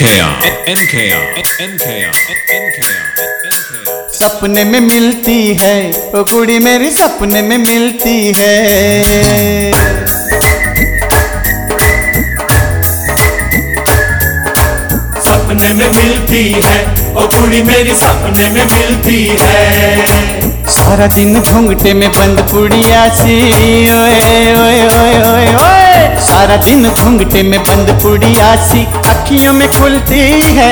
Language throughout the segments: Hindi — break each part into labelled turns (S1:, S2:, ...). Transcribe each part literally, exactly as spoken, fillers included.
S1: सपने में मिलती है ओ कुड़ी मेरी, सपने में मिलती है।
S2: सपने में मिलती है ओ कुड़ी मेरी, सपने में मिलती है।
S1: सारा दिन घूंघटे में बंद पुड़िया सी, ओए ओए ओए ओए ओए। सारा दिन घूंघटे में बंद पुड़िया सी अखियों में खुलती है।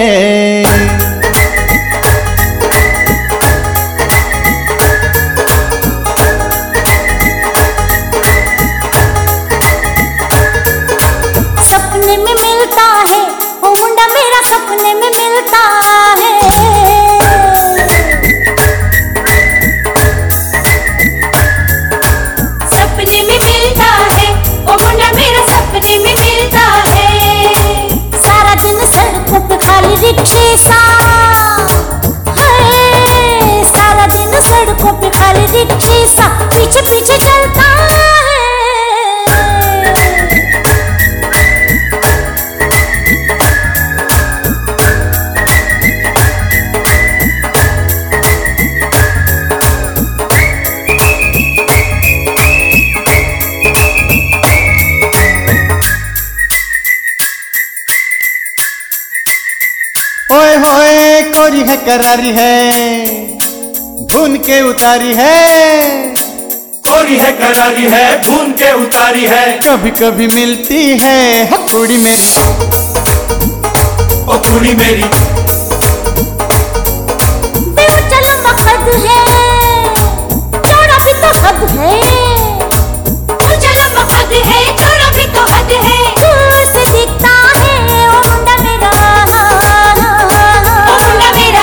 S3: सपने में मिलता है ओ मुंडा मेरा, सपने में मिलता है। सपने में मिलता है ओ मुंडा मेरा, सपने में मिलता है। सारा दिन सड़कों पे खाली रिक्शे सा है, सारा दिन सड़कों पे खाली रिक्शे सा पीछे पीछे चलता है।
S1: ओए होए कोरी है करारी है, भून के उतारी है।
S2: कोरी है करारी है, भून के उतारी है।
S1: कभी कभी मिलती है हो कुड़ी मेरी,
S2: ओ कुड़ी मेरी।
S3: बेऊंचा लंबा कद है, चौड़ा भी तो हद है। ऊंचा लंबा कद है, चौड़ा भी तो हद है। दूर से दिखता है ओ मुंडा मेरा, ओ मुंडा मेरा।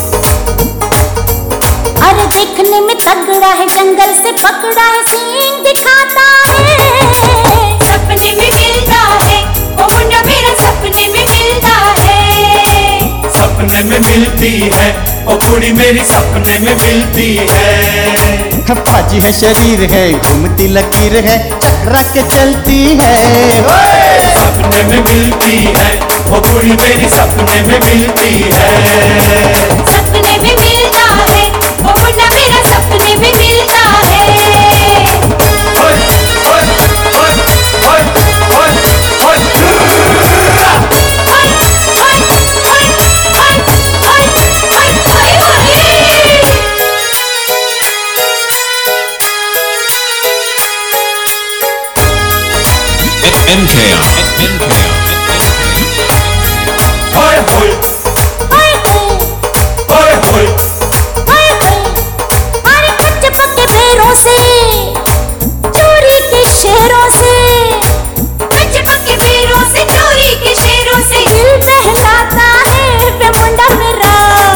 S3: अरे देखने में तगड़ा है, जंगल से पकड़ा है, सींग दिखाता है। सपने में मिलता है ओ मुंडा मेरा, सपने में मिलता है।
S2: सपने में मिलती है ओ कुड़ी मेरी, सपने में मिलती है।
S1: फाजी है शरीर है, घूमती लकीर है, चकरा के चलती है।
S2: सपने में मिलती है ओ कुड़ी मेरी, सपने में मिलती है।
S3: सपने में मिलता है ओ मुंडा मेरा, सपने में मिलता है।
S2: ओए ओए ओए ओए ओए ओए।
S4: N K R N K R
S2: ओए होए
S3: ओए होए
S2: ओए होए
S3: ओए होए। अरे कच्चे पक्के पैरों से, चोरी के शेरों से, कच्चे पक्के पैरों से, चोरी के शेरों से दिल बहलाता है वे मुंडा मेरा,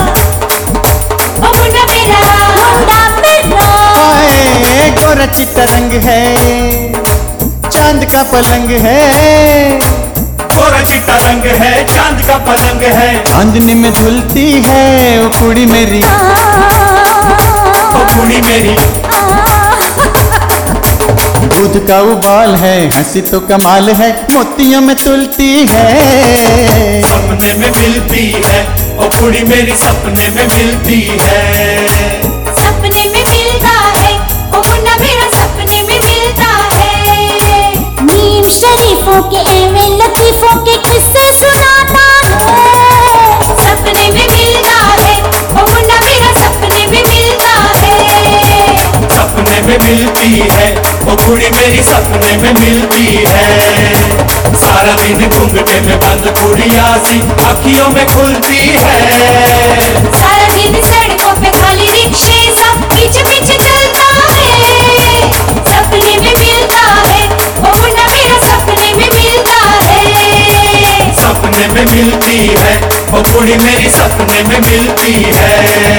S3: ओ मुंडा मेरा, मुंडा मेरा।
S1: हाय गोरा चिट्टा रंग है, चांद का पलंग है।
S2: गोरा चिट्टा रंग है, चांद का पलंग है।
S1: चांदनी में झुलती है ओ कुड़ी मेरी,
S2: ओ कुड़ी मेरी।
S1: दूध का उबाल है, हंसी तो कमाल है, मोतियों में तुलती है।
S2: सपने में मिलती है ओ कुड़ी मेरी, सपने में मिलती है।
S3: सपने में मिलता है ओ मुन्ना मेरा, सपने में मिलता है। नीम शरीफों के एवे लतीफों के किस्से सुनाता है। सपने में मिलता है ओ मुन्ना मेरा, सपने में मिलता है।
S2: सपने में मिलती है ओ कुड़ी मेरी, सपने में मिलती है। सारा दिन घूंघटे में बंद कुड़िया सी अखियों में खुलती है।
S3: सारा दिन सड़कों पे खाली रिक्शे सा पीछे पीछे चलता है। सपने में मिलता है ओ मुन्ना मेरा, सपने में मिलता है।
S2: सपने में मिलती है ओ कुड़ी मेरी, सपने में मिलती है।